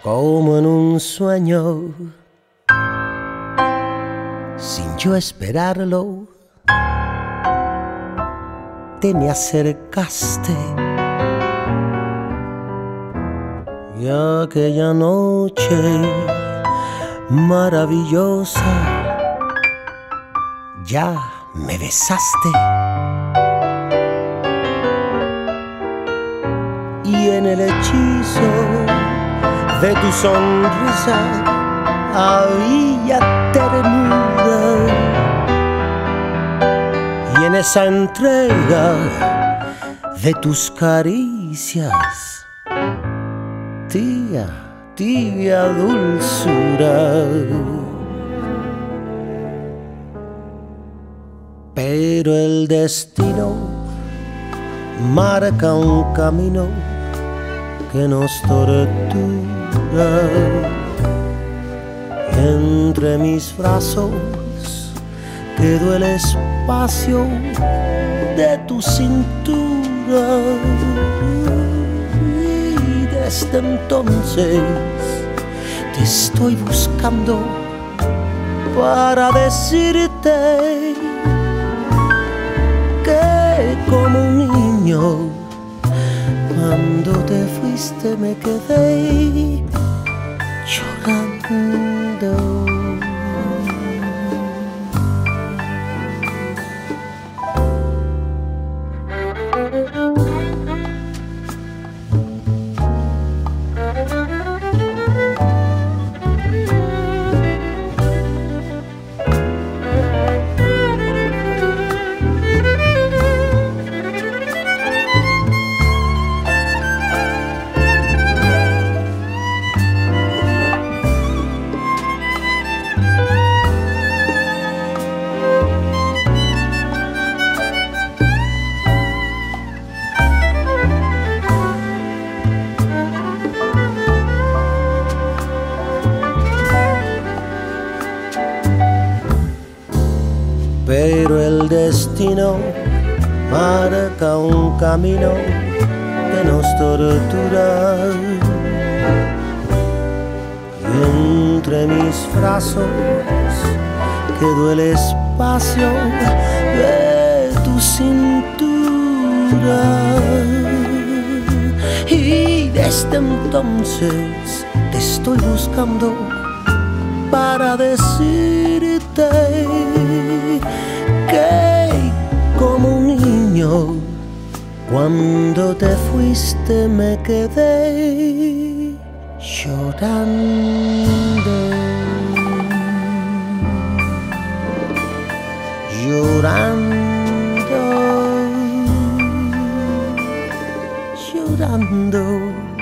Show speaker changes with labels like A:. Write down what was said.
A: como en un sueño, sin yo esperarlo, te me acercaste. Y aquella noche maravillosa ya me besaste. Y en el hechizo de tu sonrisa había ternura, y en esa entrega de tus caricias tibia dulzura. Pero el destino marca un camino que nos tortura. Entre mis brazos quedó el espacio de tu cintura, y desde entonces te estoy buscando para decirte que como un niño, cuando te fuiste me quedé llorando. Pero el destino marca un camino que nos tortura, y entre mis brazos quedó el espacio de tu cintura, y desde entonces te estoy buscando para decirte que como un niño, cuando te fuiste me quedé llorando, llorando, llorando.